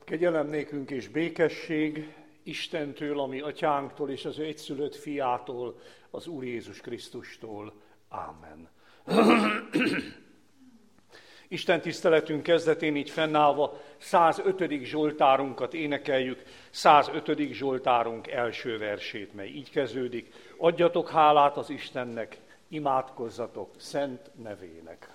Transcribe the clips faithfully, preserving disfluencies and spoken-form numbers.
Kegyelem nékünk és békesség Istentől, ami atyánktól és az ő egyszülött fiától, az Úr Jézus Krisztustól. Ámen. Isten tiszteletünk kezdetén így fennállva százötödik zsoltárunkat énekeljük, százötödik zsoltárunk első versét, mely így kezdődik: adjatok hálát az Istennek, imádkozzatok szent nevének.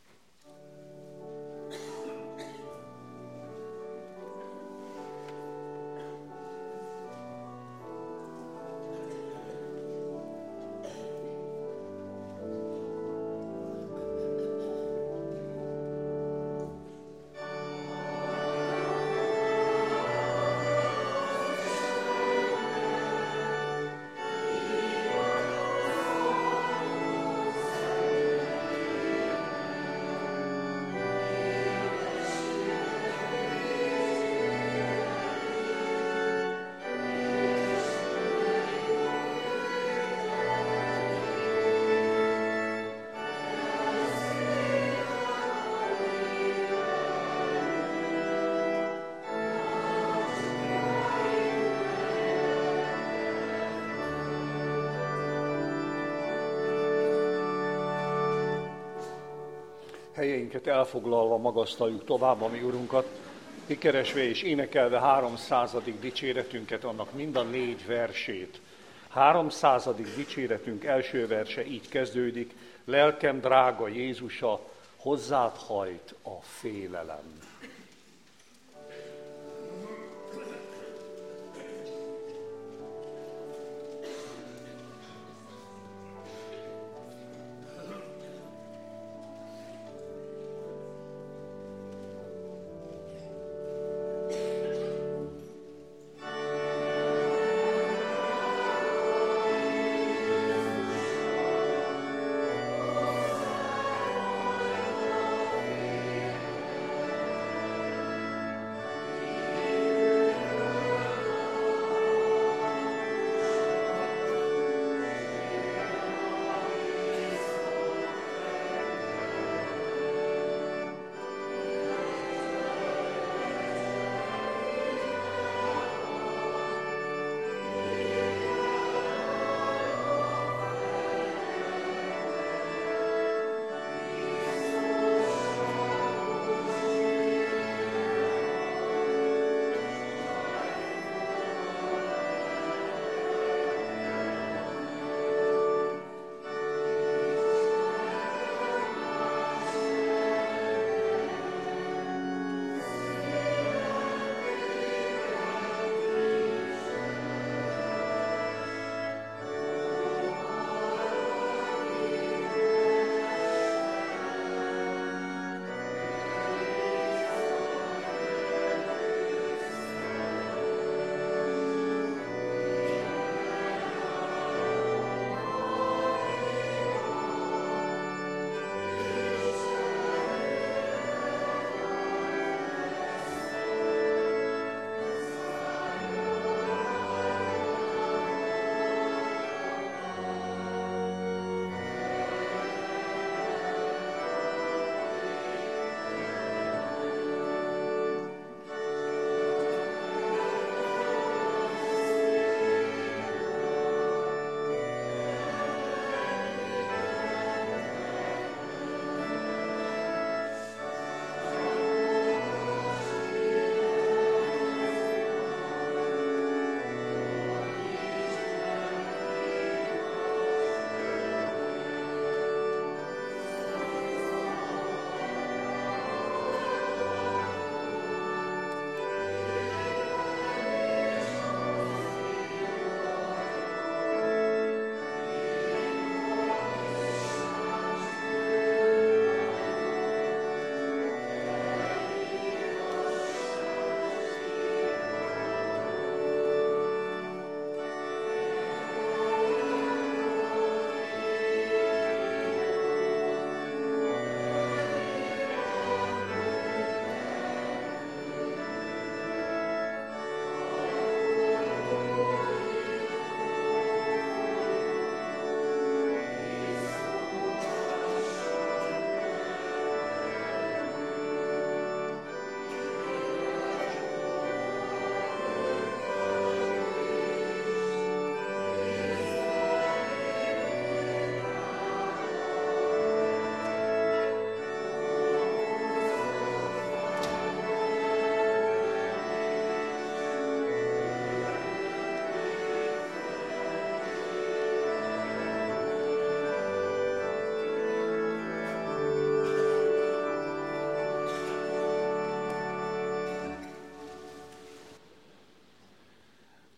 Helyeinket elfoglalva magasztaljuk tovább a mi Urunkat, kikeresve és énekelve háromszázadik dicséretünket, annak mind a négy versét. háromszázadik dicséretünk első verse így kezdődik: lelkem drága Jézusa, hozzád hajt a félelem.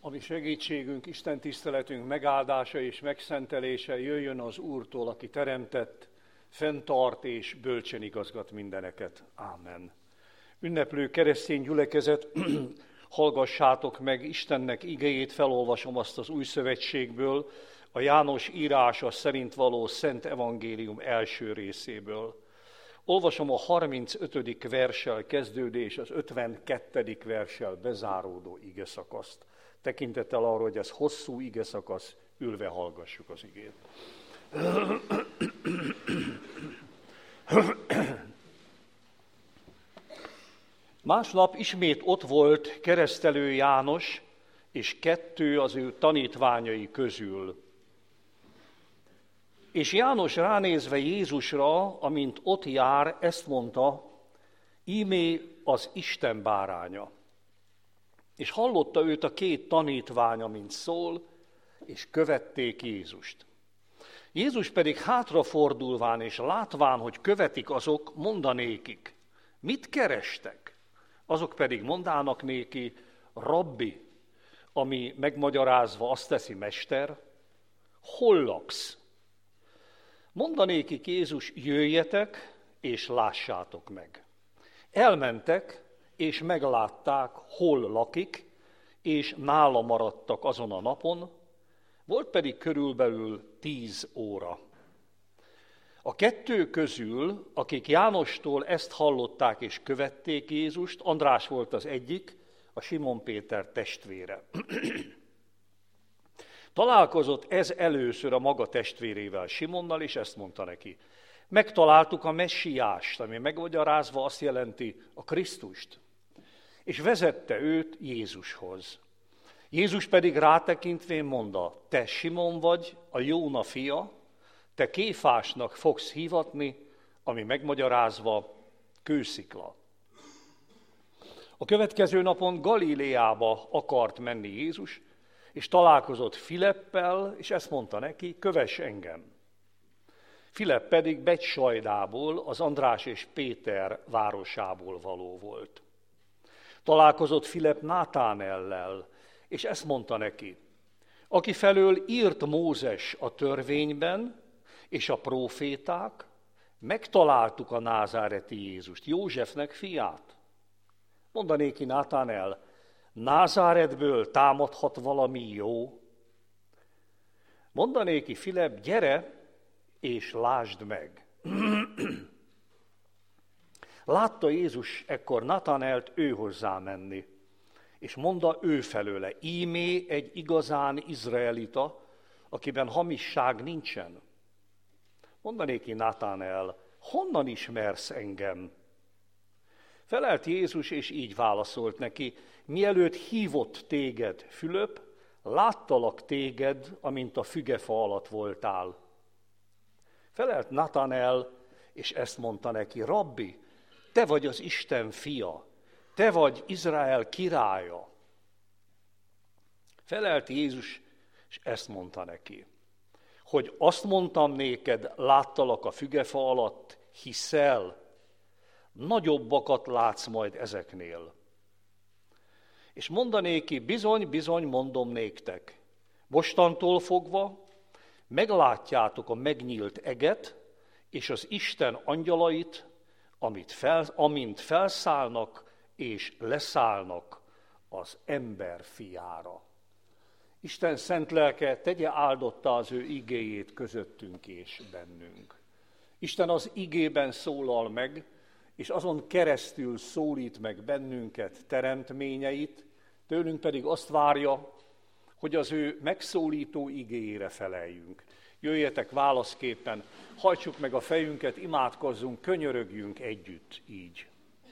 Ami segítségünk, Isten tiszteletünk megáldása és megszentelése jöjjön az Úrtól, aki teremtett, fenntart és bölcsen igazgat mindeneket. Ámen. Ünneplő keresztény gyülekezet, hallgassátok meg Istennek igéjét, felolvasom azt az új szövetségből, a János írása szerint való Szent Evangélium első részéből. Olvasom a harmincötödik verssel kezdődő és az ötvenkettedik verssel bezáródó igeszakaszt. Tekintettel arra, hogy ez hosszú igeszakasz, ülve hallgassuk az igét. Másnap ismét ott volt Keresztelő János és kettő az ő tanítványai közül. És János ránézve Jézusra, amint ott jár, ezt mondta, íme az Isten báránya. És hallotta őt a két tanítványa, mint szól, és követték Jézust. Jézus pedig hátrafordulván és látván, hogy követik azok, mondanékik, mit kerestek? Azok pedig mondának néki, rabbi, ami megmagyarázva azt teszi, mester, hol laksz? Mondanékik Jézus, jöjjetek és lássátok meg. Elmentek, és meglátták, hol lakik, és nála maradtak azon a napon, volt pedig körülbelül tíz óra. A kettő közül, akik Jánostól ezt hallották és követték Jézust, András volt az egyik, a Simon Péter testvére. Találkozott ez először a maga testvérével, Simonnal, és ezt mondta neki. Megtaláltuk a messiást, ami megmagyarázva azt jelenti a Krisztust, és vezette őt Jézushoz. Jézus pedig rátekintvén mondta, te Simon vagy, a Jóna fia, te Kéfásnak fogsz hívatni, ami megmagyarázva kőszikla. A következő napon Galileába akart menni Jézus, és találkozott Filippel, és ezt mondta neki, kövess engem. Filipp pedig Betssajdából, az András és Péter városából való volt. Találkozott Filipp Nátánellel, és ezt mondta neki, aki felől írt Mózes a törvényben, és a próféták, megtaláltuk a názáreti Jézust, Józsefnek fiát. Mondanéki Nátánel, Názáretből támadhat valami jó? Mondanéki Filipp, gyere, és lásd meg. Látta Jézus ekkor Nátánelt ő hozzá menni, és mondta ő felőle, ímé egy igazán izraelita, akiben hamisság nincsen. Mondanéki Nátánel, honnan ismersz engem? Felelt Jézus, és így válaszolt neki, mielőtt hívott téged Fülöp, láttalak téged, amint a fügefa alatt voltál. Felelt Nátánel, és ezt mondta neki, rabbi, te vagy az Isten fia, te vagy Izrael királya. Felelt Jézus, és ezt mondta neki, hogy azt mondtam néked, láttalak a fügefa alatt, hiszel, nagyobbakat látsz majd ezeknél. És mondanéki, bizony, bizony, mondom néktek, mostantól fogva meglátjátok a megnyílt eget, és az Isten angyalait, amit fel, amint felszállnak és leszállnak az ember fiára. Isten szent lelke tegye áldottá az ő igéjét közöttünk és bennünk. Isten az igében szólal meg, és azon keresztül szólít meg bennünket, teremtményeit, tőlünk pedig azt várja, hogy az ő megszólító igéjére feleljünk. Jöjjetek válaszképpen, hajtsuk meg a fejünket, imádkozzunk, könyörögjünk együtt így.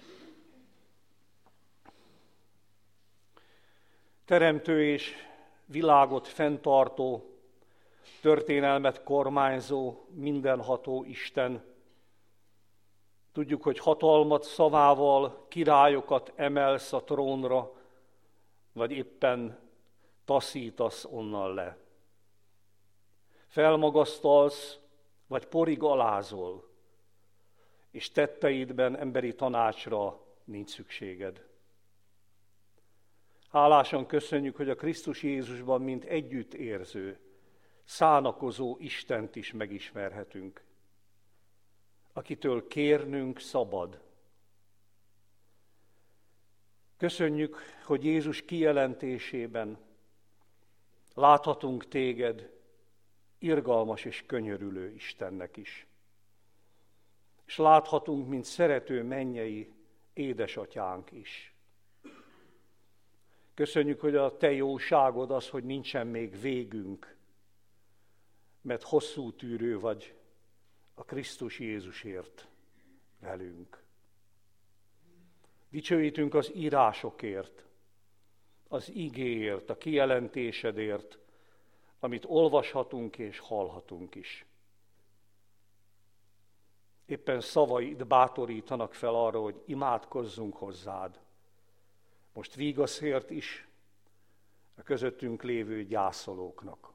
Teremtő és világot fenntartó, történelmet kormányzó, mindenható Isten, tudjuk, hogy hatalmat szavával királyokat emelsz a trónra, vagy éppen taszítasz onnan le. Felmagasztalsz, vagy porig alázol, és tetteidben emberi tanácsra nincs szükséged. Hálásan köszönjük, hogy a Krisztus Jézusban, mint együttérző, szánakozó Istent is megismerhetünk, akitől kérnünk szabad. Köszönjük, hogy Jézus kijelentésében láthatunk téged irgalmas és könyörülő Istennek is. És láthatunk, mint szerető mennyei édesatyánk is. Köszönjük, hogy a te jóságod az, hogy nincsen még végünk, mert hosszú tűrő vagy a Krisztus Jézusért velünk. Dicsőítünk az írásokért, az igéért, a kijelentésedért, amit olvashatunk és hallhatunk is. Éppen szavaid bátorítanak fel arra, hogy imádkozzunk hozzád. Most vígaszért is a közöttünk lévő gyászolóknak.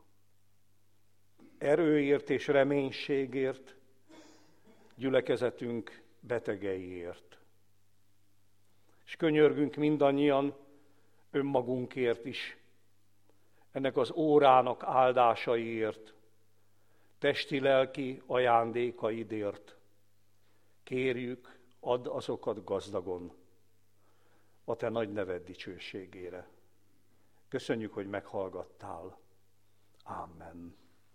Erőért és reménységért, gyülekezetünk betegeiért. És könyörgünk mindannyian önmagunkért is, ennek az órának áldásaiért, testi-lelki ajándékaidért. Kérjük, add azokat gazdagon a te nagy neved dicsőségére. Köszönjük, hogy meghallgattál. Amen.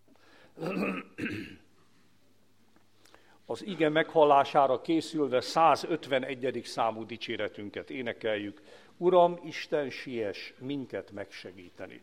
Az ige meghallására készülve százötvenegyedik számú dicséretünket énekeljük. Uram, Isten, siess minket megsegíteni.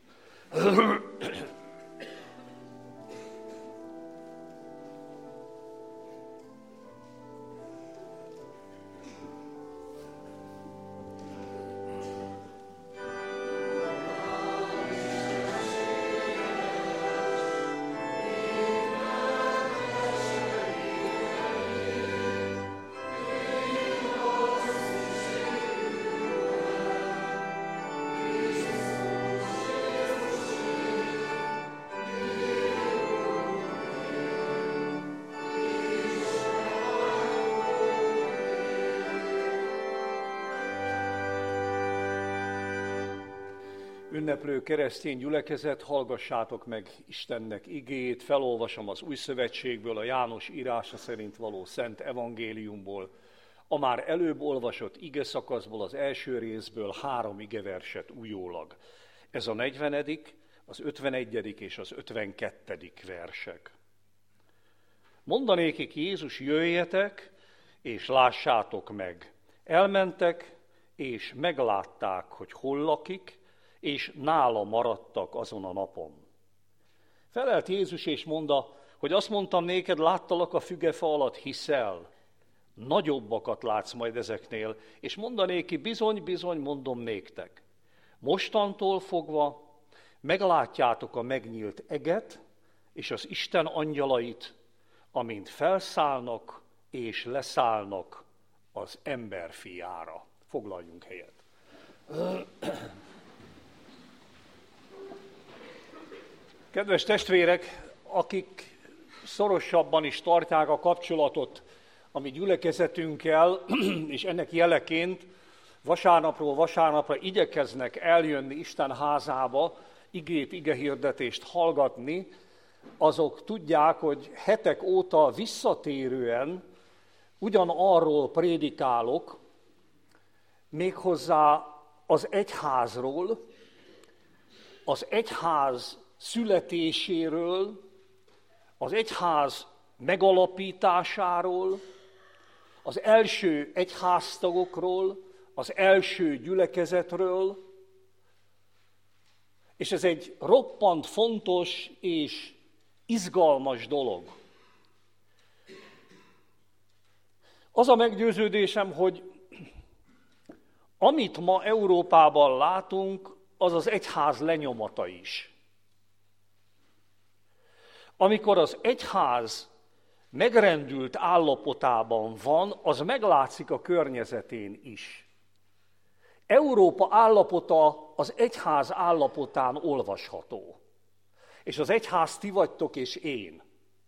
Ünneplő keresztény gyülekezet, hallgassátok meg Istennek igéjét, felolvasom az Új Szövetségből, a János írása szerint való Szent Evangéliumból, a már előbb olvasott ige szakaszból, az első részből három igeverset újólag. Ez a negyvenedik, az ötvenegyedik és az ötvenkettedik versek. Mondanékik Jézus, jöjjetek, és lássátok meg. Elmentek, és meglátták, hogy hol lakik, és nála maradtak azon a napon. Felelt Jézus és mondta, hogy azt mondtam néked, láttalak a fügefa alatt, hiszel? Nagyobbakat látsz majd ezeknél, és mondanéki, bizony, bizony, mondom néktek. Mostantól fogva meglátjátok a megnyílt eget, és az Isten angyalait, amint felszállnak és leszállnak az ember fiára. Foglaljunk helyet. Kedves testvérek, akik szorosabban is tartják a kapcsolatot a mi gyülekezetünkkel, és ennek jeleként vasárnapról vasárnapra igyekeznek eljönni Isten házába, igét, igehirdetést hallgatni, azok tudják, hogy hetek óta visszatérően ugyanarról prédikálok, méghozzá az egyházról, az egyház születéséről, az egyház megalapításáról, az első egyháztagokról, az első gyülekezetről, és ez egy roppant fontos és izgalmas dolog. Az a meggyőződésem, hogy amit ma Európában látunk, az az egyház lenyomata is. Amikor az egyház megrendült állapotában van, az meglátszik a környezetén is. Európa állapota az egyház állapotán olvasható. És az egyház ti vagytok és én.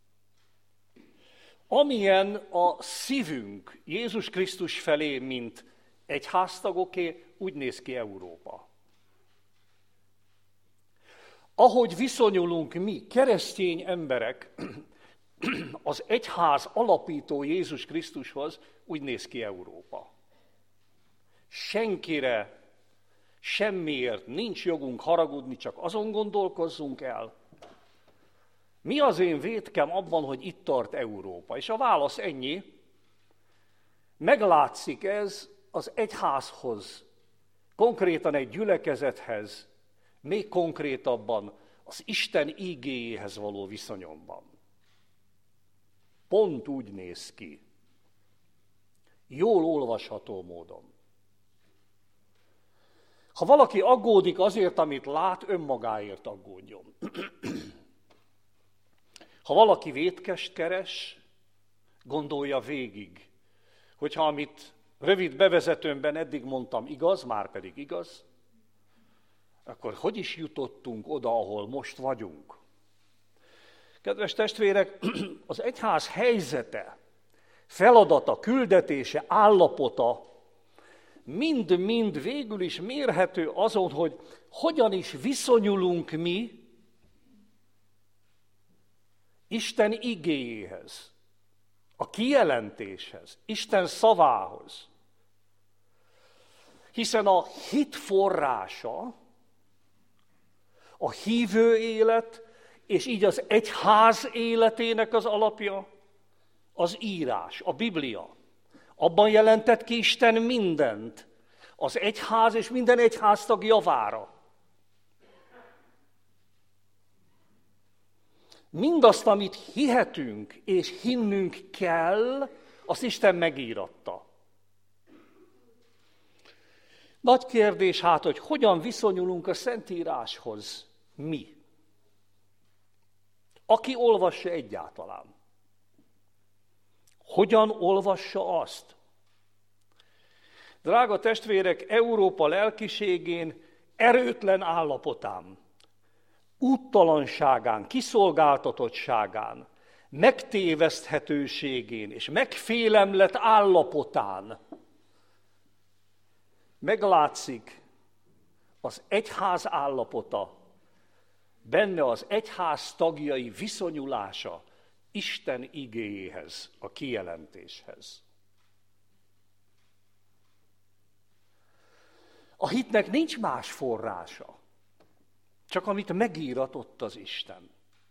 Amilyen a szívünk Jézus Krisztus felé, mint egyháztagoké, úgy néz ki Európa. Ahogy viszonyulunk mi, keresztény emberek, az egyház alapító Jézus Krisztushoz, úgy néz ki Európa. Senkire, semmiért nincs jogunk haragudni, csak azon gondolkozzunk el. Mi az én vétkem abban, hogy itt tart Európa? És a válasz ennyi. Meglátszik ez az egyházhoz, konkrétan egy gyülekezethez, még konkrétabban az Isten ígéjéhez való viszonyomban. Pont úgy néz ki. Jól olvasható módon. Ha valaki aggódik azért, amit lát, önmagáért aggódjon. Ha valaki vétkest keres, gondolja végig, hogyha amit rövid bevezetőmben eddig mondtam igaz, már pedig igaz, akkor hogy is jutottunk oda, ahol most vagyunk? Kedves testvérek, az egyház helyzete, feladata, küldetése, állapota mind-mind végül is mérhető azon, hogy hogyan is viszonyulunk mi Isten igéjéhez, a kijelentéshez, Isten szavához. Hiszen a hit forrása, a hívő élet, és így az egyház életének az alapja, az írás, a Biblia. Abban jelentett ki Isten mindent, az egyház és minden egyháztag javára. Mindazt, amit hihetünk és hinnünk kell, azt Isten megíratta. Nagy kérdés hát, hogy hogyan viszonyulunk a Szentíráshoz mi? Aki olvassa egyáltalán. Hogyan olvassa azt? Drága testvérek, Európa lelkiségén erőtlen állapotán, úttalanságán, kiszolgáltatottságán, megtéveszthetőségén és megfélemlett állapotán meglátszik az egyház állapota, benne az egyház tagjai viszonyulása Isten igéjéhez, a kijelentéshez. A hitnek nincs más forrása, csak amit megíratott az Isten.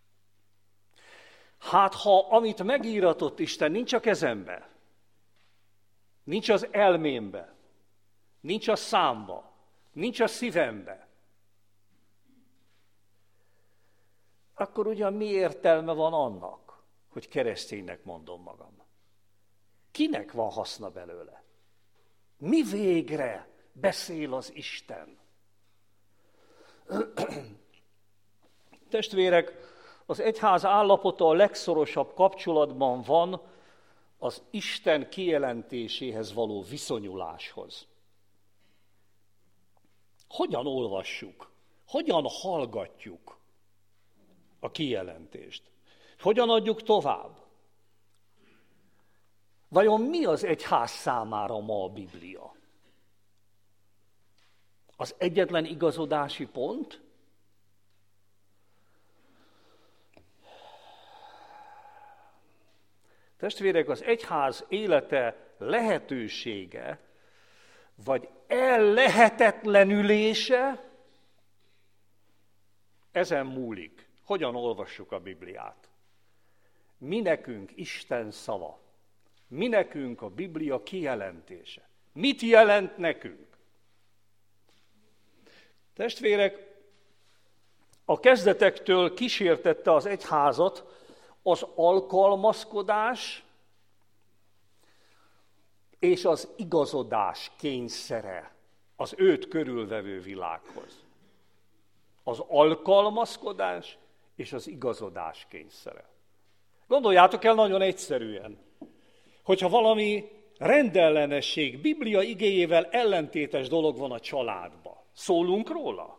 Hát ha amit megíratott Isten nincs a kezembe, nincs az elmémbe, nincs a számba, nincs a szívembe, akkor ugyan mi értelme van annak, hogy kereszténynek mondom magam? Kinek van haszna belőle? Mi végre beszél az Isten? Testvérek, az egyház állapota a legszorosabb kapcsolatban van az Isten kijelentéséhez való viszonyuláshoz. Hogyan olvassuk? Hogyan hallgatjuk a kijelentést? Hogyan adjuk tovább? Vajon mi az egyház számára ma a Biblia? Az egyetlen igazodási pont? Testvérek, az egyház élete lehetősége, vagy ellehetetlenülése, ezen múlik. Hogyan olvassuk a Bibliát? Mi nekünk Isten szava? Mi nekünk a Biblia kijelentése? Mit jelent nekünk? Testvérek, a kezdetektől kísértette az egyházat az alkalmazkodás és az igazodás kényszere az őt körülvevő világhoz. Az alkalmazkodás és az igazodás kényszere. Gondoljátok el nagyon egyszerűen, hogyha valami rendellenesség, Biblia igéjével ellentétes dolog van a családban, szólunk róla?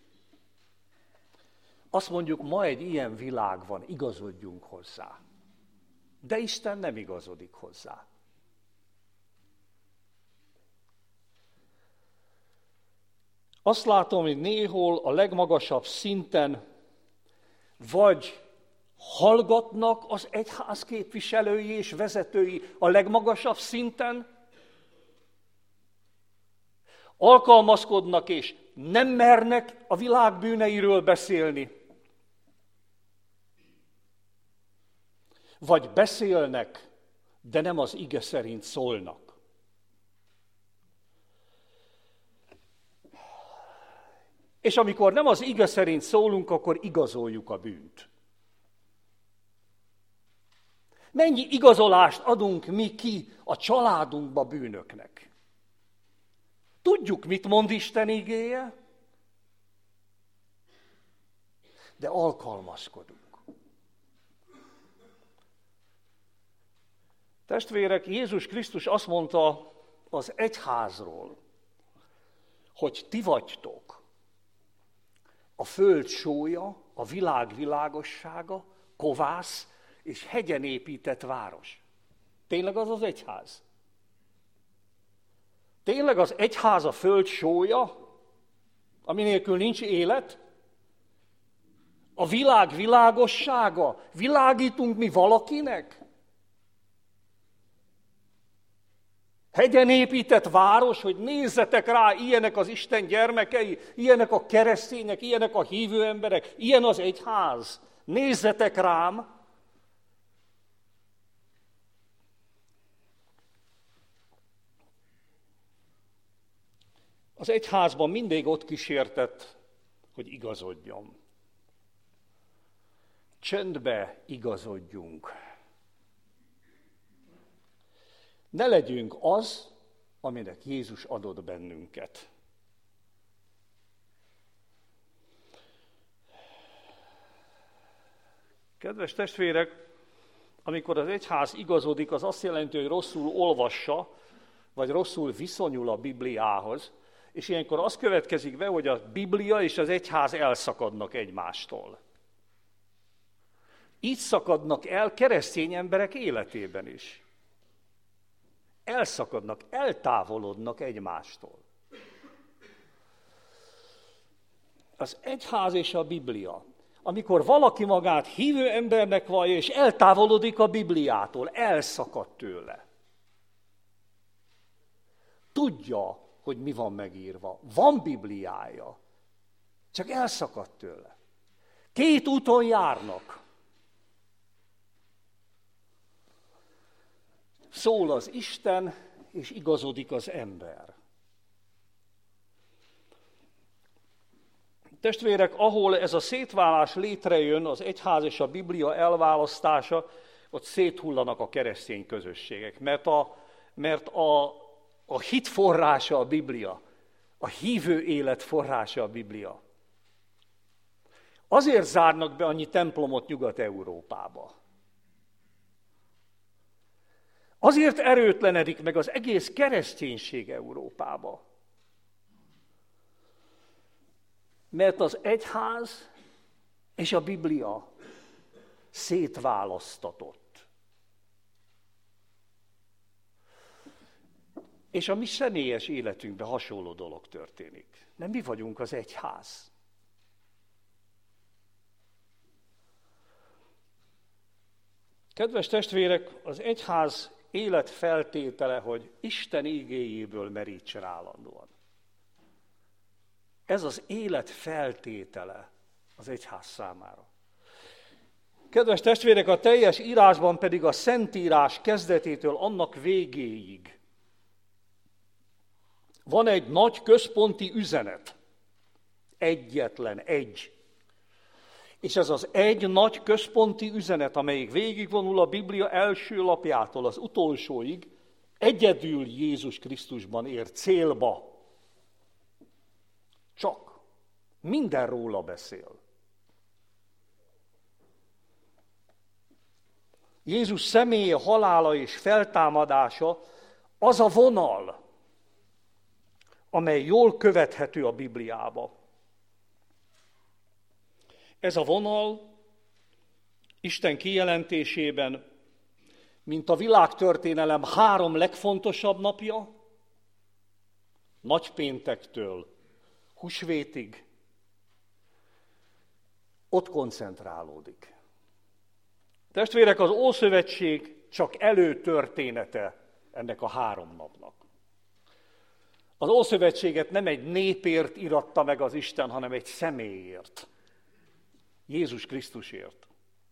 Azt mondjuk, ma egy ilyen világ van, igazodjunk hozzá. De Isten nem igazodik hozzá. Azt látom, hogy néhol a legmagasabb szinten vagy hallgatnak az egyház képviselői és vezetői a legmagasabb szinten, alkalmazkodnak és nem mernek a világ bűneiről beszélni, vagy beszélnek, de nem az ige szerint szólnak. És amikor nem az ige szerint szólunk, akkor igazoljuk a bűnt. Mennyi igazolást adunk mi ki a családunkba bűnöknek? Tudjuk, mit mond Isten igéje, de alkalmazkodunk. Testvérek, Jézus Krisztus azt mondta az egyházról, hogy ti vagytok a föld sója, a világ világossága, kovász és hegyen épített város. Tényleg az az egyház? Tényleg az egyház a föld sója, ami nélkül nincs élet? A világ világossága? Világítunk mi valakinek? Hegyen épített város, hogy nézzetek rá, ilyenek az Isten gyermekei, ilyenek a keresztények, ilyenek a hívő emberek, ilyen az egyház. Nézzetek rám! Az egyházban mindig ott kísértett, hogy igazodjon. Csöndbe igazodjunk. Ne legyünk az, aminek Jézus adott bennünket. Kedves testvérek, amikor az egyház igazodik, az azt jelenti, hogy rosszul olvassa, vagy rosszul viszonyul a Bibliához, és ilyenkor az következik be, hogy a Biblia és az egyház elszakadnak egymástól. Így szakadnak el keresztény emberek életében is. Elszakadnak, eltávolodnak egymástól. Az egyház és a Biblia. Amikor valaki magát hívő embernek vallja, és eltávolodik a Bibliától, elszakad tőle. Tudja, hogy mi van megírva. Van Bibliája, csak elszakadt tőle. Két úton járnak. Szól az Isten, és igazodik az ember. Testvérek, ahol ez a szétválás létrejön, az egyház és a Biblia elválasztása, ott széthullanak a keresztény közösségek. Mert a, mert a, a hit forrása a Biblia, a hívő élet forrása a Biblia. Azért zárnak be annyi templomot Nyugat-Európába. Azért erőtlenedik meg az egész kereszténység Európába. Mert az egyház és a Biblia szétválasztatott. És a mi személyes életünkben hasonló dolog történik. Nem mi vagyunk az egyház. Kedves testvérek, az egyház életfeltétele, hogy Isten igéjéből merítsen állandóan. Ez az élet feltétele az egyház számára. Kedves testvérek, a teljes írásban pedig a Szentírás kezdetétől annak végéig van egy nagy központi üzenet. Egyetlen, egy. És ez az egy nagy központi üzenet, amelyik végigvonul a Biblia első lapjától az utolsóig, egyedül Jézus Krisztusban ér célba. Csak. Minden róla beszél. Jézus személye, halála és feltámadása az a vonal, amely jól követhető a Bibliába. Ez a vonal Isten kijelentésében, mint a világtörténelem három legfontosabb napja, nagypéntektől húsvétig, ott koncentrálódik. Testvérek, az Ószövetség csak előtörténete ennek a három napnak. Az Ószövetséget nem egy népért íratta meg az Isten, hanem egy személyért. Jézus Krisztusért.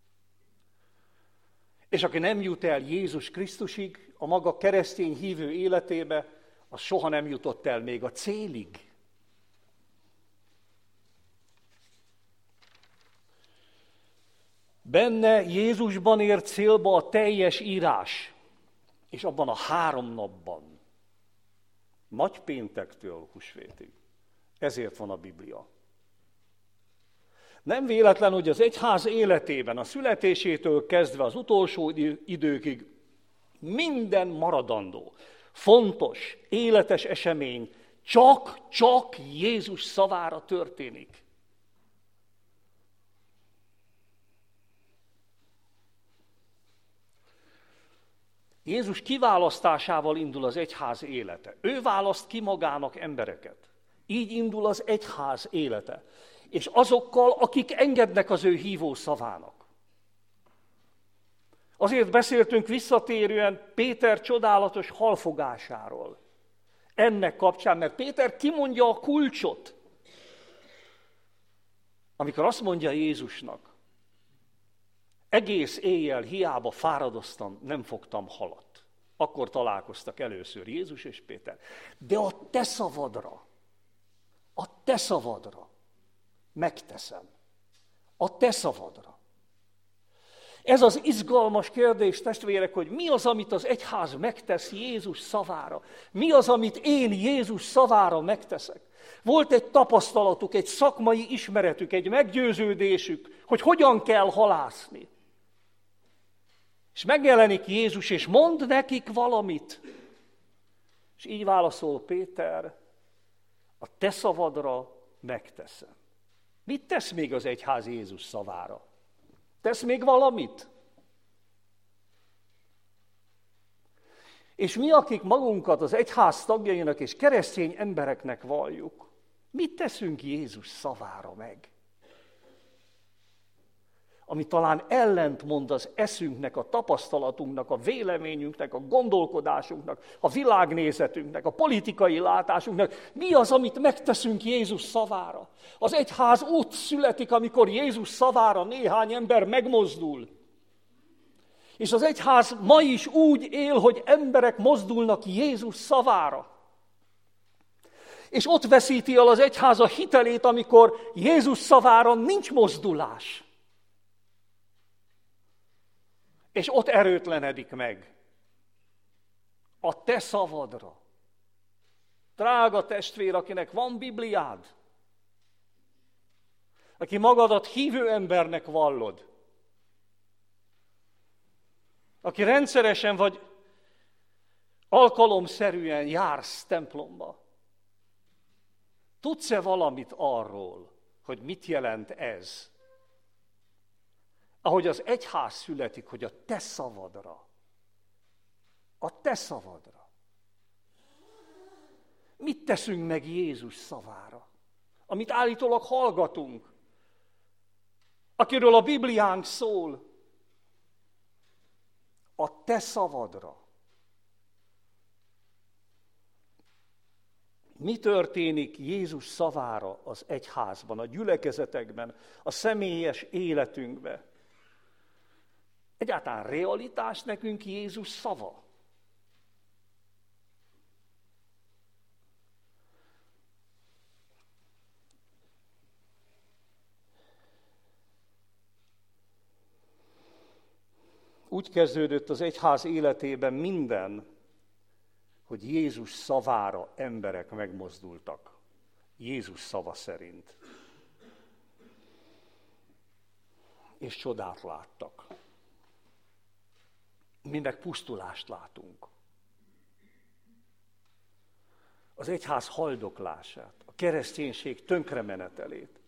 És aki nem jut el Jézus Krisztusig, a maga keresztény hívő életébe, az soha nem jutott el még a célig. Benne Jézusban ért célba a teljes írás, és abban a három napban, nagypéntektől húsvétig. Ezért van a Biblia. Nem véletlen, hogy az egyház életében, a születésétől kezdve az utolsó időkig minden maradandó, fontos, életes esemény csak-csak Jézus szavára történik. Jézus kiválasztásával indul az egyház élete. Ő választ ki magának embereket. Így indul az egyház élete. És azokkal, akik engednek az ő hívó szavának. Azért beszéltünk visszatérően Péter csodálatos halfogásáról. Ennek kapcsán, mert Péter kimondja a kulcsot, amikor azt mondja Jézusnak, egész éjjel hiába fáradoztam, nem fogtam halat. Akkor találkoztak először Jézus és Péter. De a te szavadra, a te szavadra megteszem. A te szavadra. Ez az izgalmas kérdés, testvérek, hogy mi az, amit az egyház megtesz Jézus szavára? Mi az, amit én Jézus szavára megteszek? Volt egy tapasztalatuk, egy szakmai ismeretük, egy meggyőződésük, hogy hogyan kell halászni. És megjelenik Jézus, és mond nekik valamit. És így válaszol Péter, a te szavadra megteszem. Mit tesz még az egyház Jézus szavára? Tesz még valamit? És mi, akik magunkat az egyház tagjainak és keresztény embereknek valljuk, mit teszünk Jézus szavára meg? Ami talán ellentmond az eszünknek, a tapasztalatunknak, a véleményünknek, a gondolkodásunknak, a világnézetünknek, a politikai látásunknak. Mi az, amit megteszünk Jézus szavára? Az egyház ott születik, amikor Jézus szavára néhány ember megmozdul. És az egyház ma is úgy él, hogy emberek mozdulnak Jézus szavára. És ott veszíti el az egyház a hitelét, amikor Jézus szavára nincs mozdulás. És ott erőtlenedik meg. A te szavadra. Drága testvér, akinek van Bibliád, aki magadat hívő embernek vallod, aki rendszeresen vagy alkalomszerűen jársz templomba, tudsz-e valamit arról, hogy mit jelent ez? Ahogy az egyház születik, hogy a te szavadra, a te szavadra. Mit teszünk meg Jézus szavára? Amit állítólag hallgatunk, akiről a Bibliánk szól, a te szavadra. Mi történik Jézus szavára az egyházban, a gyülekezetekben, a személyes életünkben? Egyáltalán realitás nekünk Jézus szava? Úgy kezdődött az egyház életében minden, hogy Jézus szavára emberek megmozdultak. Jézus szava szerint. És csodát láttak. Mi meg pusztulást látunk. Az egyház haldoklását, a kereszténység tönkremenetelét.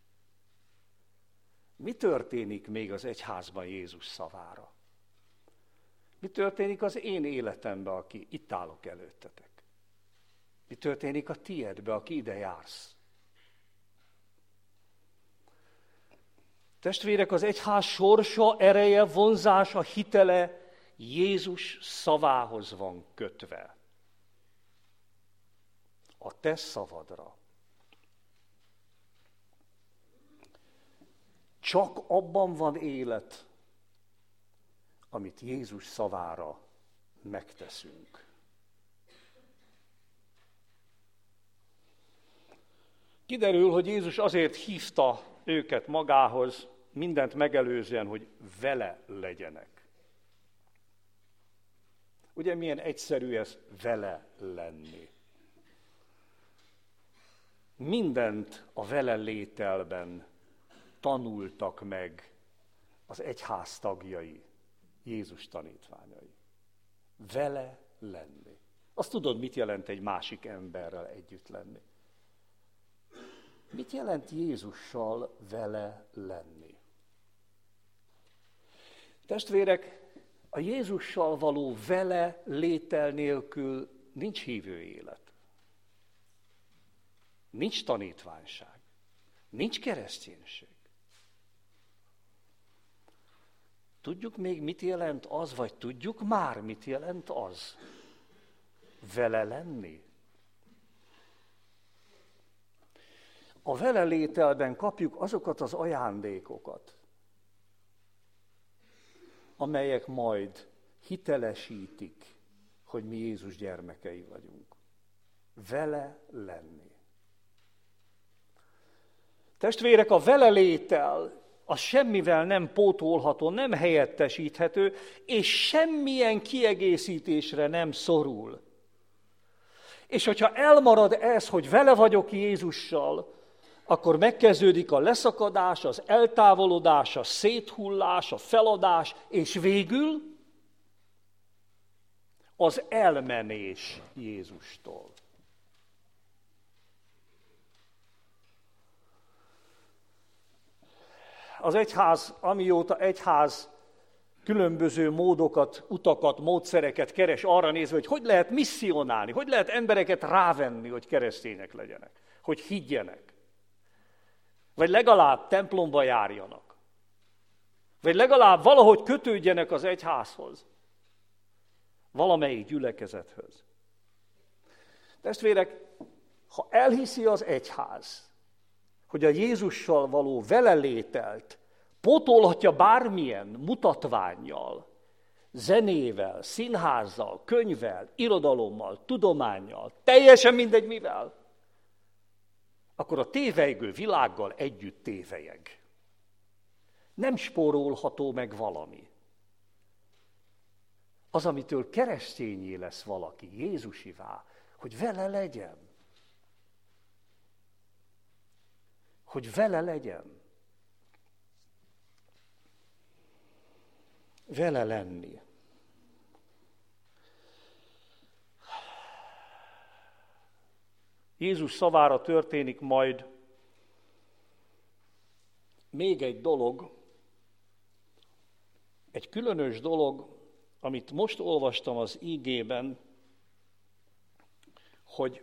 Mi történik még az egyházban Jézus szavára? Mi történik az én életemben, aki itt állok előttetek? Mi történik a tiédbe, aki ide jársz? Testvérek, az egyház sorsa, ereje, vonzása, hitele Jézus szavához van kötve. A te szavadra. Csak abban van élet, amit Jézus szavára megteszünk. Kiderül, hogy Jézus azért hívta őket magához, mindent megelőzően, hogy vele legyenek. Ugye milyen egyszerű ez vele lenni. Mindent a vele lételben tanultak meg az egyház tagjai, Jézus tanítványai. Vele lenni. Azt tudod, mit jelent egy másik emberrel együtt lenni? Mit jelent Jézussal vele lenni? Testvérek, a Jézussal való vele létel nélkül nincs hívő élet. Nincs tanítványság. Nincs kereszténység. Tudjuk még, mit jelent az, vagy tudjuk már, mit jelent az? Vele lenni. A vele lételben kapjuk azokat az ajándékokat, amelyek majd hitelesítik, hogy mi Jézus gyermekei vagyunk. Vele lenni. Testvérek, a vele létel az semmivel nem pótolható, nem helyettesíthető, és semmilyen kiegészítésre nem szorul. És hogyha elmarad ez, hogy vele vagyok Jézussal, akkor megkezdődik a leszakadás, az eltávolodás, a széthullás, a feladás, és végül az elmenés Jézustól. Az egyház, amióta egyház különböző módokat, utakat, módszereket keres arra nézve, hogy hogy lehet misszionálni, hogy lehet embereket rávenni, hogy keresztények legyenek, hogy higgyenek. Vagy legalább templomba járjanak. Vagy legalább valahogy kötődjenek az egyházhoz. Valamelyik gyülekezethez. Testvérek, ha elhiszi az egyház, hogy a Jézussal való velelételt pótolhatja bármilyen mutatvánnyal, zenével, színházzal, könyvvel, irodalommal, tudománnyal, teljesen mindegy mivel, akkor a tévejgő világgal együtt tévelyeg. Nem spórolható meg valami. Az, amitől keresztényé lesz valaki, Jézusivá, hogy vele legyen. Hogy vele legyen. Vele lenni. Jézus szavára történik majd még egy dolog, egy különös dolog, amit most olvastam az ígében, hogy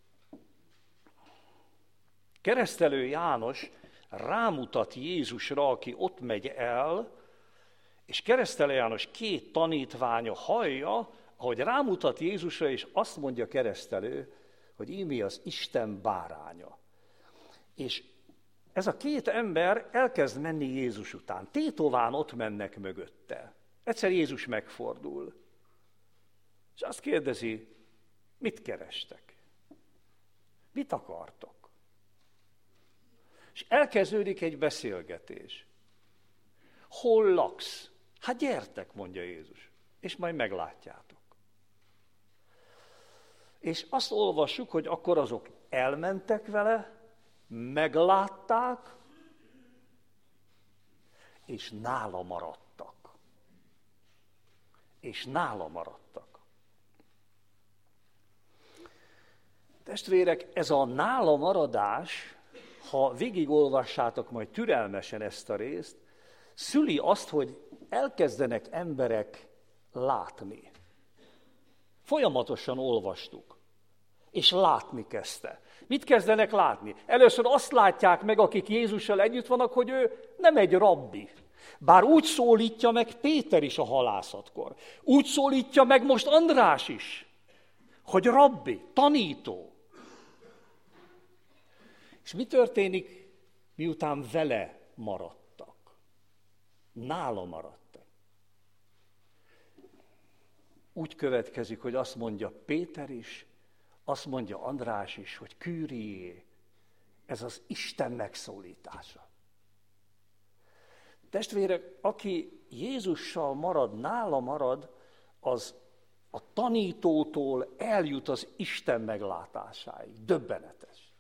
Keresztelő János rámutat Jézusra, aki ott megy el, és Keresztelő János két tanítványa hallja, ahogy rámutat Jézusra, és azt mondja Keresztelő, hogy íme az Isten báránya. És ez a két ember elkezd menni Jézus után. Tétován ott mennek mögötte. Egyszer Jézus megfordul. És azt kérdezi, mit kerestek? Mit akartok? És elkezdődik egy beszélgetés. Hol laksz? Hát gyertek, mondja Jézus, és majd meglátjátok. És azt olvassuk, hogy akkor azok elmentek vele, meglátták, és nála maradtak. És nála maradtak. Testvérek, ez a nála maradás, ha végigolvassátok majd türelmesen ezt a részt, szüli azt, hogy elkezdenek emberek látni. Folyamatosan olvastuk, és látni kezdte. Mit kezdenek látni? Először azt látják meg, akik Jézussal együtt vannak, hogy ő nem egy rabbi. Bár úgy szólítja meg Péter is a halászatkor. Úgy szólítja meg most András is, hogy rabbi, tanító. És mi történik, miután vele maradtak? Nála maradtak. Úgy következik, hogy azt mondja Péter is, azt mondja András is, hogy Kyrié, ez az Isten megszólítása. Testvérek, aki Jézussal marad, nála marad, az a tanítótól eljut az Isten meglátásáig. Döbbenetes.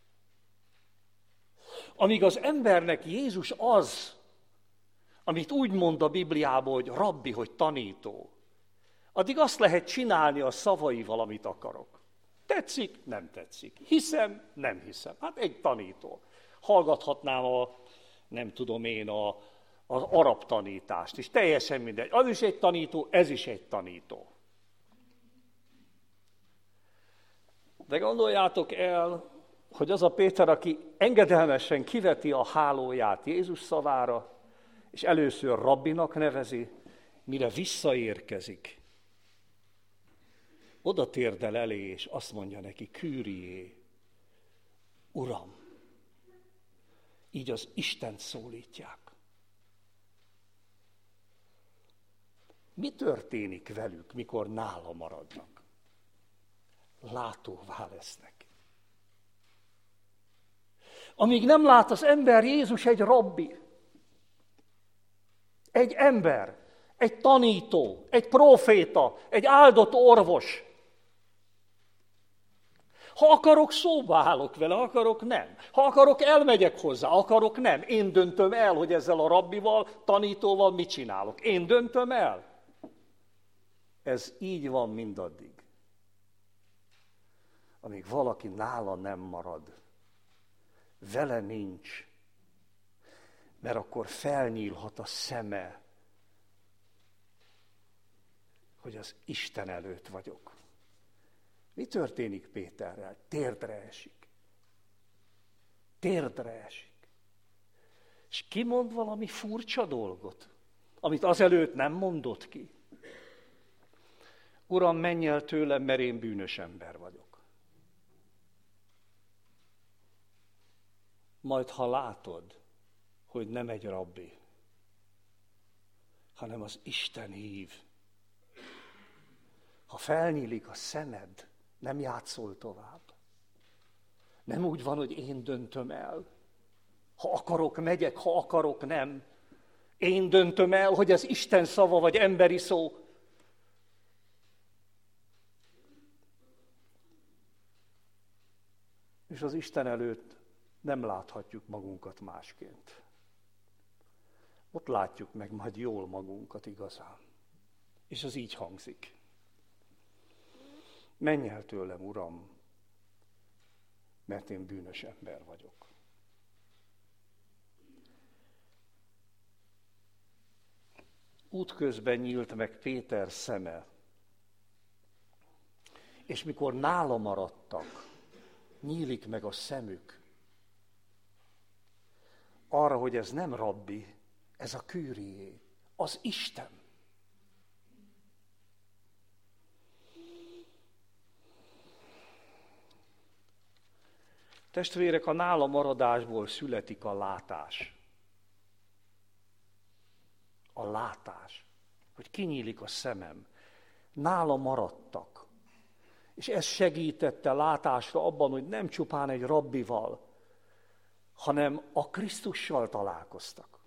Amíg az embernek Jézus az, amit úgy mond a Bibliában, hogy rabbi, hogy tanító, addig azt lehet csinálni a szavaival, amit akarok. Tetszik, nem tetszik. Hiszem, nem hiszem. Hát egy tanító. Hallgathatnám a, nem tudom én, a, az arab tanítást is. Teljesen mindegy. Az is egy tanító, ez is egy tanító. De gondoljátok el, hogy az a Péter, aki engedelmesen kiveti a hálóját Jézus szavára, és először rabbinak nevezi, mire visszaérkezik, oda térdel elé, és azt mondja neki, Kyrié, Uram. Így az Istent szólítják. Mi történik velük, mikor nála maradnak? Látóvá lesznek. Amíg nem lát az ember, Jézus egy rabbi, egy ember, egy tanító, egy próféta, egy áldott orvos. Ha akarok, szóba állok vele, ha akarok, nem. Ha akarok, elmegyek hozzá, akarok, nem. Én döntöm el, hogy ezzel a rabbival, tanítóval mit csinálok. Én döntöm el. Ez így van mindaddig, amíg valaki nála nem marad. Vele nincs, mert akkor felnyílhat a szeme, hogy az Isten előtt vagyok. Mi történik Péterrel? Térdre esik. Térdre esik. És kimond valami furcsa dolgot, amit azelőtt nem mondott ki. Uram, menj el tőlem, mert én bűnös ember vagyok. Majd ha látod, hogy nem egy rabbi, hanem az Isten hív. Ha felnyílik a szemed, nem játszol tovább. Nem úgy van, hogy én döntöm el. Ha akarok, megyek, ha akarok, nem. Én döntöm el, hogy ez Isten szava, vagy emberi szó. És az Isten előtt nem láthatjuk magunkat másként. Ott látjuk meg majd jól magunkat igazán. És az így hangzik. Menj el tőlem, Uram, mert én bűnös ember vagyok. Útközben nyílt meg Péter szeme, és mikor nála maradtak, nyílik meg a szemük arra, hogy ez nem rabbi, ez a Kyrié, az Isten. Testvérek, a nála maradásból születik a látás. A látás, hogy kinyílik a szemem. Nála maradtak. És ez segítette látásra abban, hogy nem csupán egy rabbival, hanem a Krisztussal találkoztak.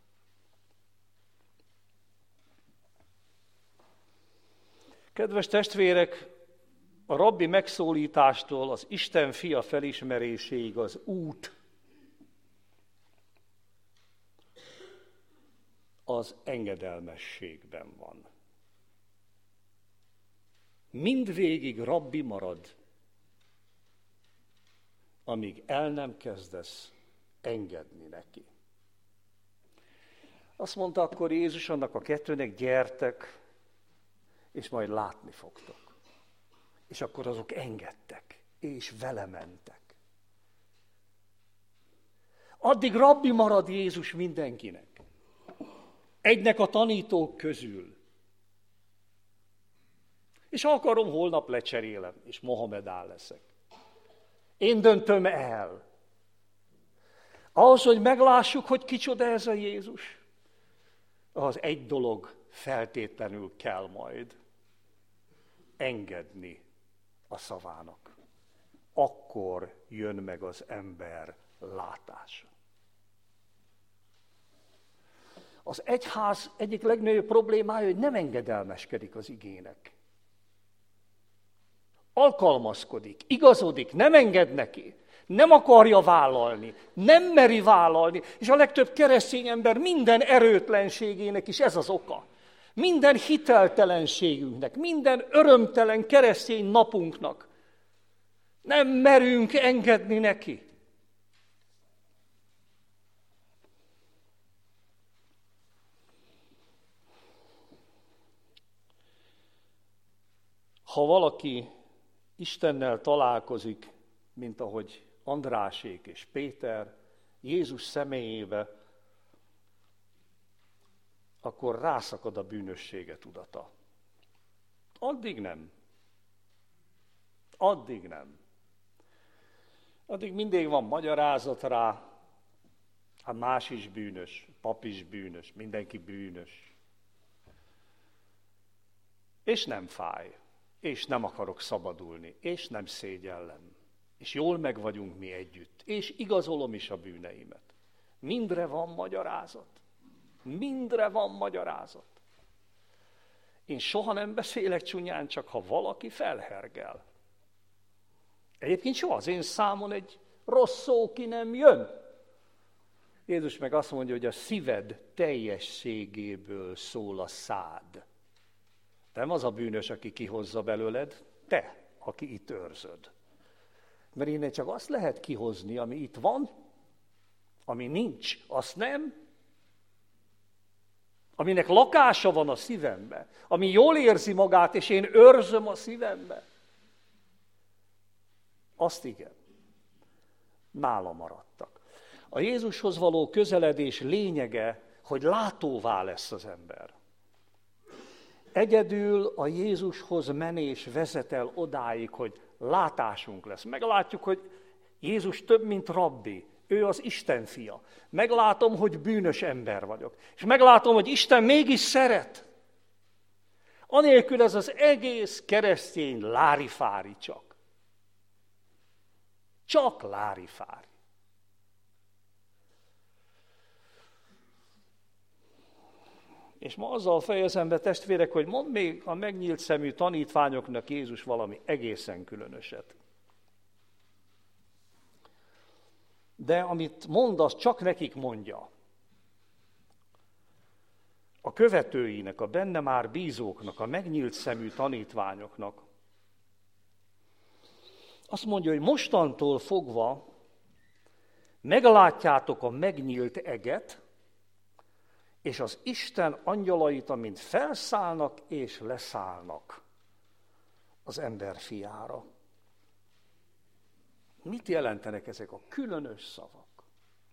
Kedves testvérek, a rabbi megszólítástól az Isten fia felismeréséig az út az engedelmességben van. Mindvégig rabbi marad, amíg el nem kezdesz engedni neki. Azt mondta akkor Jézus annak a kettőnek, gyertek, és majd látni fogtok. És akkor azok engedtek, és vele mentek. Addig rabbi marad Jézus mindenkinek. Egynek a tanítók közül. És ha akarom, holnap lecserélem, és Mohamedán leszek. Én döntöm el. Ahhoz, hogy meglássuk, hogy kicsoda ez a Jézus, az egy dolog feltétlenül kell majd. Engedni a szavának. Akkor jön meg az ember látása. Az egyház egyik legnagyobb problémája, hogy nem engedelmeskedik az igének. Alkalmazkodik, igazodik, nem enged neki, nem akarja vállalni, nem meri vállalni, és a legtöbb keresztény ember minden erőtlenségének is ez az oka. Minden hiteltelenségünknek, minden örömtelen keresztény napunknak. Nem merünk engedni neki. Ha valaki Istennel találkozik, mint ahogy Andrásék és Péter, Jézus személyébe, akkor rászakad a bűnössége tudata. Addig nem. Addig nem. Addig mindig van magyarázat rá, hát más is bűnös, pap is bűnös, mindenki bűnös. És nem fáj, és nem akarok szabadulni, és nem szégyellem. És jól meg vagyunk mi együtt, és igazolom is a bűneimet. Mindre van magyarázat. Mindre van magyarázat. Én soha nem beszélek csúnyán, csak ha valaki felhergel. Egyébként soha az én számon egy rossz szó ki nem jön. Jézus meg azt mondja, hogy a szíved teljességéből szól a szád. Nem az a bűnös, aki kihozza belőled, te, aki itt őrzöd. Mert innen csak azt lehet kihozni, ami itt van, ami nincs, azt nem. Aminek lakása van a szívembe, ami jól érzi magát, és én őrzöm a szívembe. Azt igen, nála maradtak. A Jézushoz való közeledés lényege, hogy látóvá lesz az ember. Egyedül a Jézushoz menés vezet el odáig, hogy látásunk lesz. Meglátjuk, hogy Jézus több, mint rabbi. Ő az Isten fia. Meglátom, hogy bűnös ember vagyok. És meglátom, hogy Isten mégis szeret. Anélkül ez az egész keresztény lárifári csak. Csak lárifári. És ma azzal fejezem be, testvérek, hogy mond még a megnyílt szemű tanítványoknak Jézus valami egészen különöset. De amit mond, az csak nekik mondja. A követőinek, a benne már bízóknak, a megnyílt szemű tanítványoknak. Azt mondja, hogy mostantól fogva meglátjátok a megnyílt eget, és az Isten angyalait, amint felszállnak és leszállnak az ember fiára. Mit jelentenek ezek a különös szavak?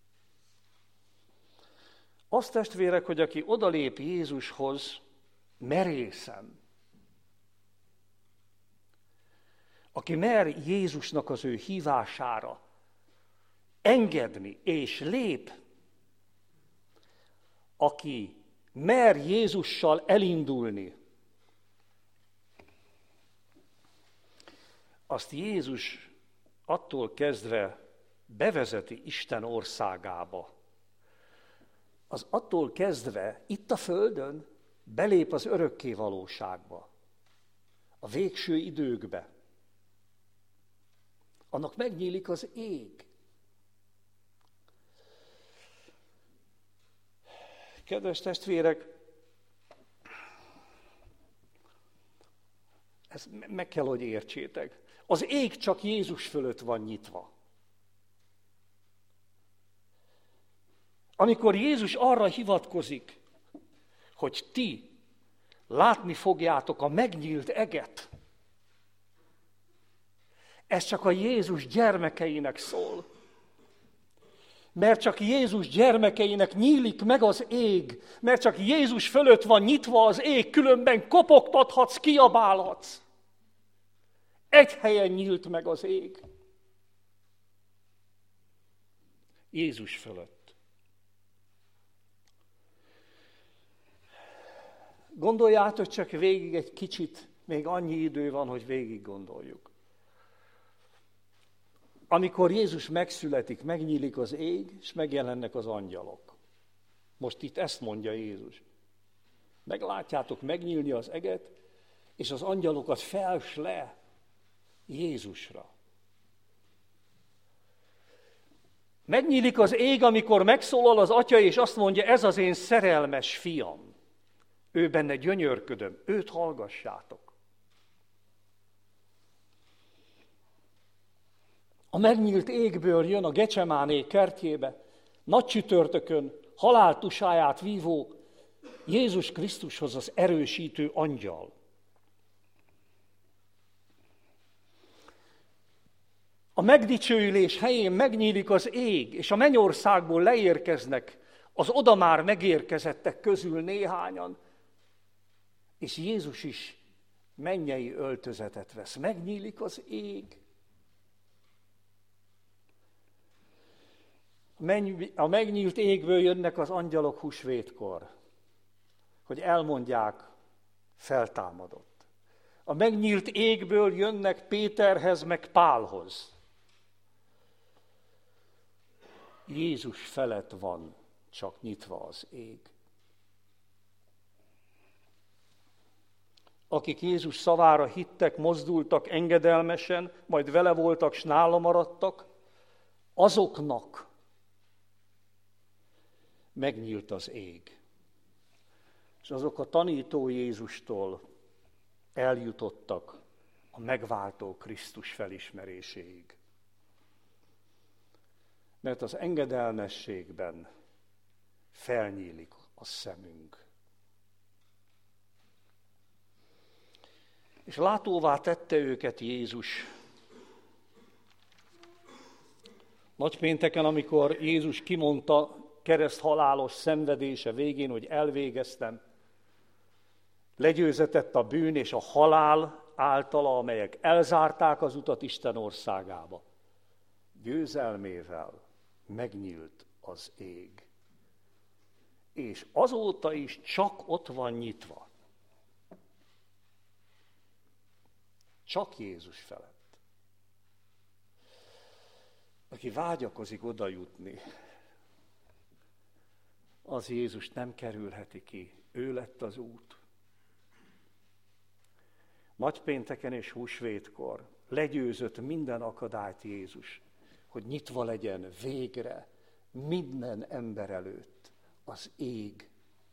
Azt, testvérek, hogy aki odalép Jézushoz merészen, aki mer Jézusnak az ő hívására engedni és lép, aki mer Jézussal elindulni, azt Jézus attól kezdve bevezeti Isten országába. Az attól kezdve itt a földön belép az örökké valóságba, a végső időkbe. Annak megnyílik az ég. Kedves testvérek, ezt meg kell, hogy értsétek. Az ég csak Jézus fölött van nyitva. Amikor Jézus arra hivatkozik, hogy ti látni fogjátok a megnyílt eget, ez csak a Jézus gyermekeinek szól. Mert csak Jézus gyermekeinek nyílik meg az ég, mert csak Jézus fölött van nyitva az ég, különben kopogtathatsz, kiabálhatsz. Egy helyen nyílt meg az ég. Jézus fölött. Gondoljátok csak végig egy kicsit, még annyi idő van, hogy végig gondoljuk. Amikor Jézus megszületik, megnyílik az ég, és megjelennek az angyalok. Most itt ezt mondja Jézus. Meglátjátok megnyílni az eget, és az angyalokat fels le Jézusra. Megnyílik az ég, amikor megszólal az atya, és azt mondja, ez az én szerelmes fiam. Ő benne gyönyörködöm, őt hallgassátok. A megnyílt égből jön a Gecsemáné kertjébe, nagy csütörtökön halál tusáját vívó Jézus Krisztushoz az erősítő angyal. A megdicsőülés helyén megnyílik az ég, és a mennyországból leérkeznek az oda már megérkezettek közül néhányan, és Jézus is mennyei öltözetet vesz. Megnyílik az ég. A megnyílt égből jönnek az angyalok húsvétkor, hogy elmondják, feltámadott. A megnyílt égből jönnek Péterhez, meg Pálhoz. Jézus felett van csak nyitva az ég. Akik Jézus szavára hittek, mozdultak engedelmesen, majd vele voltak, s nála maradtak, azoknak megnyílt az ég. És azok a tanító Jézustól eljutottak a megváltó Krisztus felismeréséig. Mert az engedelmességben felnyílik a szemünk. És látóvá tette őket Jézus. Nagypénteken, amikor Jézus kimondta kereszthalálos szenvedése végén, hogy elvégeztem, legyőzetett a bűn és a halál általa, amelyek elzárták az utat Isten országába. Győzelmével megnyílt az ég. És azóta is csak ott van nyitva. Csak Jézus felett. Aki vágyakozik oda jutni, az Jézus nem kerülheti ki. Ő lett az út. Nagypénteken és húsvétkor legyőzött minden akadályt Jézus, hogy nyitva legyen végre minden ember előtt az ég.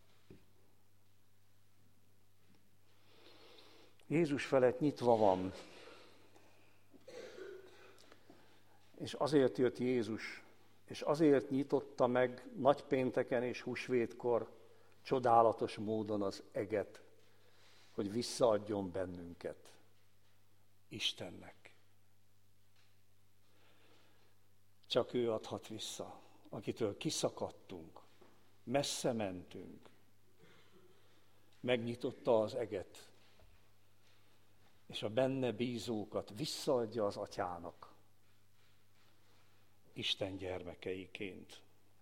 Jézus felett nyitva van, és azért jött Jézus, és azért nyitotta meg nagypénteken és húsvétkor csodálatos módon az eget, hogy visszaadjon bennünket Istennek. Csak ő adhat vissza, akitől kiszakadtunk, messze mentünk. Megnyitotta az eget, és a benne bízókat visszaadja az atyának, Isten gyermekeiként.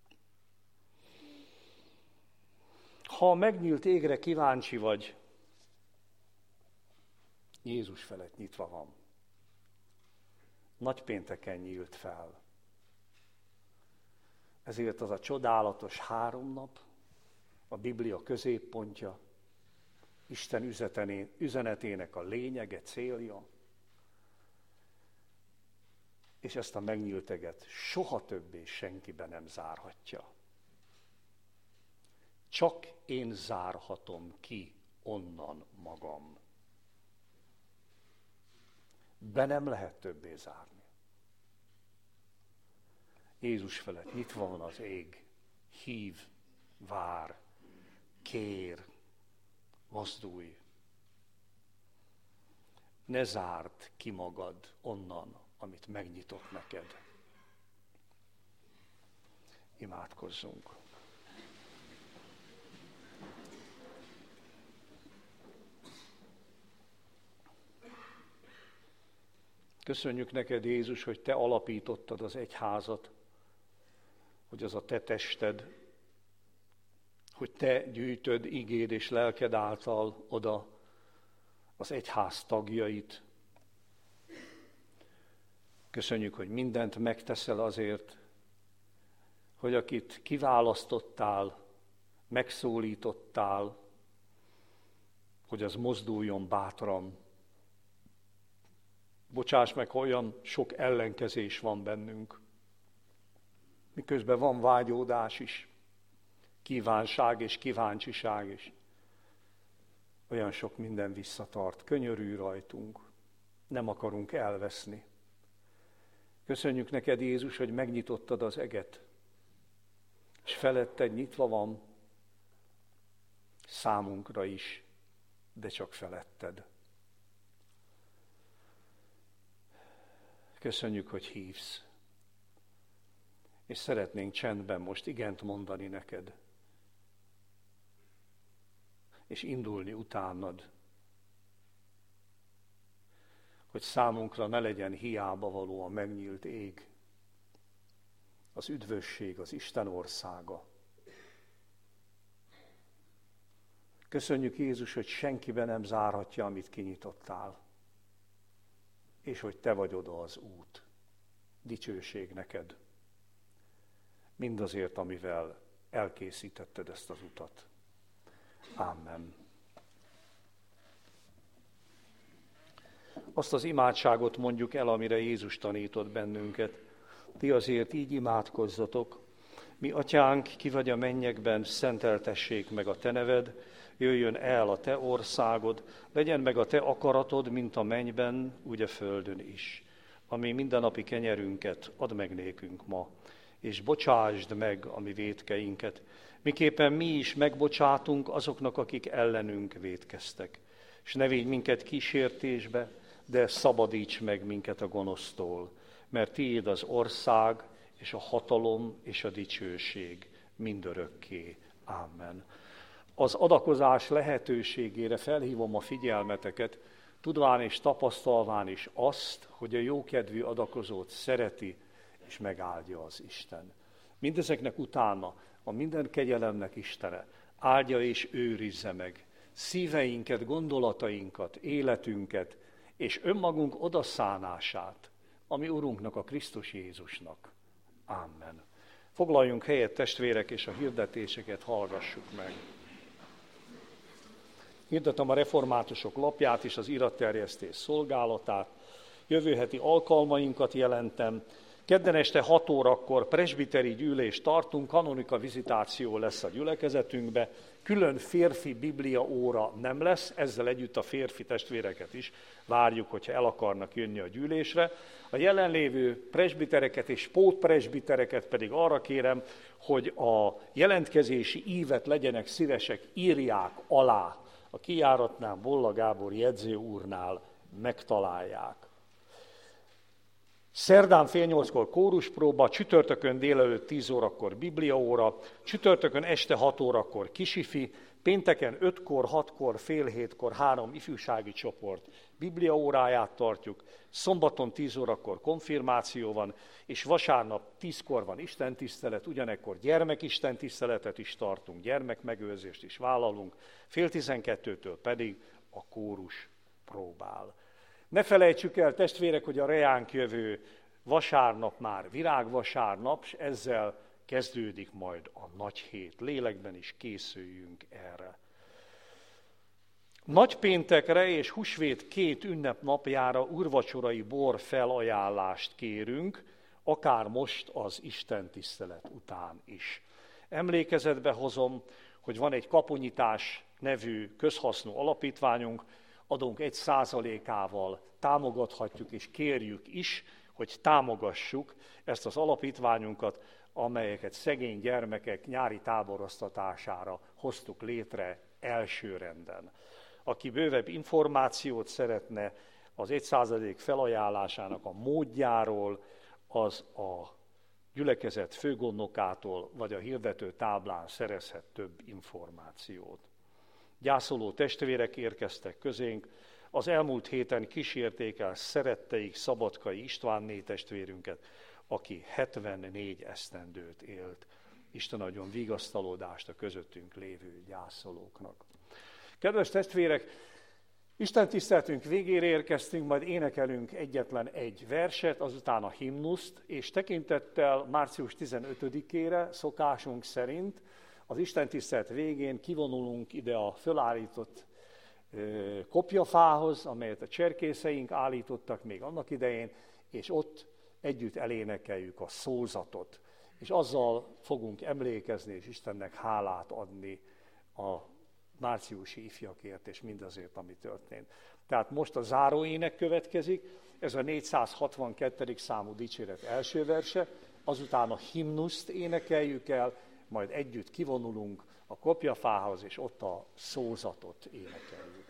Ha a megnyílt égre kíváncsi vagy, Jézus felett nyitva van. Nagypénteken nyílt fel. Ezért az a csodálatos három nap, a Biblia középpontja, Isten üzenetének a lényege, célja, és ezt a megnyílt eget soha többé senkibe nem zárhatja. Csak én zárhatom ki onnan magam. Be nem lehet többé zárni. Jézus felett nyitva van az ég, hív, vár, kér, mozdulj. Ne zárd ki magad onnan, amit megnyitott neked. Imádkozzunk. Köszönjük neked, Jézus, hogy te alapítottad az egyházat, hogy az a te tested, hogy te gyűjtöd igéd és lelked által oda az egyház tagjait. Köszönjük, hogy mindent megteszel azért, hogy akit kiválasztottál, megszólítottál, hogy az mozduljon bátran. Bocsáss meg, ha olyan sok ellenkezés van bennünk, miközben van vágyódás is, kívánság és kíváncsiság is. Olyan sok minden visszatart, könyörülj rajtunk, nem akarunk elveszni. Köszönjük neked, Jézus, hogy megnyitottad az eget, és feletted nyitva van számunkra is, de csak feletted. Köszönjük, hogy hívsz, és szeretnénk csendben most igent mondani neked, és indulni utánad, hogy számunkra ne legyen hiába való a megnyílt ég, az üdvösség, az Isten országa. Köszönjük, Jézus, hogy senkiben nem zárhatja, amit kinyitottál, és hogy te vagy oda az út. Dicsőség neked, mindazért, amivel elkészítetted ezt az utat. Amen. Azt az imádságot mondjuk el, amire Jézus tanított bennünket. Ti azért így imádkozzatok: mi atyánk, ki vagy a mennyekben, szenteltessék meg a te neved, jöjjön el a te országod, legyen meg a te akaratod, mint a mennyben, úgy a földön is. Ami mindennapi kenyerünket add meg nékünk ma, és bocsásd meg a mi vétkeinket, miképpen mi is megbocsátunk azoknak, akik ellenünk vétkeztek. És ne védj minket kísértésbe, de szabadíts meg minket a gonosztól, mert tiéd az ország, és a hatalom, és a dicsőség mindörökké. Amen. Az adakozás lehetőségére felhívom a figyelmeteket, tudván és tapasztalván is azt, hogy a jókedvű adakozót szereti és megáldja az Isten. Mindezeknek utána a minden kegyelemnek Istene áldja és őrizze meg szíveinket, gondolatainkat, életünket és önmagunk odaszánását a mi Urunknak, a Krisztus Jézusnak. Amen. Foglaljunk helyet, testvérek, és a hirdetéseket hallgassuk meg. Hirdetem a reformátusok lapját és az iratterjesztés szolgálatát. Jövő heti alkalmainkat jelentem. Kedden este hat órakor presbiteri gyűlést tartunk, kanonika vizitáció lesz a gyülekezetünkbe, külön férfi biblia óra nem lesz, ezzel együtt a férfi testvéreket is várjuk, hogyha el akarnak jönni a gyűlésre. A jelenlévő presbitereket és pótpresbitereket pedig arra kérem, hogy a jelentkezési ívet legyenek szívesek, írják alá. A kijáratnál Bolla Gábor jegyző úrnál megtalálják. Szerdán fél nyolckor kóruspróba, csütörtökön délelőtt tíz órakor bibliaóra, csütörtökön este hat órakor kisifi, pénteken ötkor, hatkor, fél hétkor három ifjúsági csoport bibliaóráját tartjuk, szombaton tíz órakor konfirmáció van, és vasárnap tízkor van istentisztelet, ugyanekkor gyermekistentiszteletet is tartunk, gyermekmegőrzést is vállalunk, fél tizenkettőtől pedig a kórus próbál. Ne felejtsük el, testvérek, hogy a reánk jövő vasárnap már virágvasárnap, és ezzel kezdődik majd a nagy hét. Lélekben is készüljünk erre. Nagypéntekre és húsvét két ünnepnapjára úrvacsorai bor felajánlást kérünk, akár most az istentisztelet után is. Emlékezetbe hozom, hogy van egy Kaponyitás nevű közhasznú alapítványunk, adunk egy százalékával, támogathatjuk és kérjük is, hogy támogassuk ezt az alapítványunkat, amelyeket szegény gyermekek nyári táboroztatására hoztuk létre elsőrenden. Aki bővebb információt szeretne az egy százalék felajánlásának a módjáról, az a gyülekezet főgondnokától vagy a hirdető táblán szerezhet több információt. Gyászoló testvérek érkeztek közénk, az elmúlt héten kísérték el szeretteik Szabadkai Istvánné testvérünket, aki hetvennégy esztendőt élt. Isten adjon vigasztalódást a közöttünk lévő gyászolóknak. Kedves testvérek, Isten tiszteltünk végére érkeztünk, majd énekelünk egyetlen egy verset, azután a himnuszt, és tekintettel március tizenötödikére szokásunk szerint az Isten tisztelt végén kivonulunk ide a fölállított ö, kopjafához, amelyet a cserkészeink állítottak még annak idején, és ott együtt elénekeljük a szózatot, és azzal fogunk emlékezni, és Istennek hálát adni a márciusi ifjakért, és mindazért, ami történt. Tehát most a záróének következik, ez a négyszázhatvankettedik számú dicséret első verse, azután a himnuszt énekeljük el, majd együtt kivonulunk a kopjafához, és ott a szózatot énekeljük.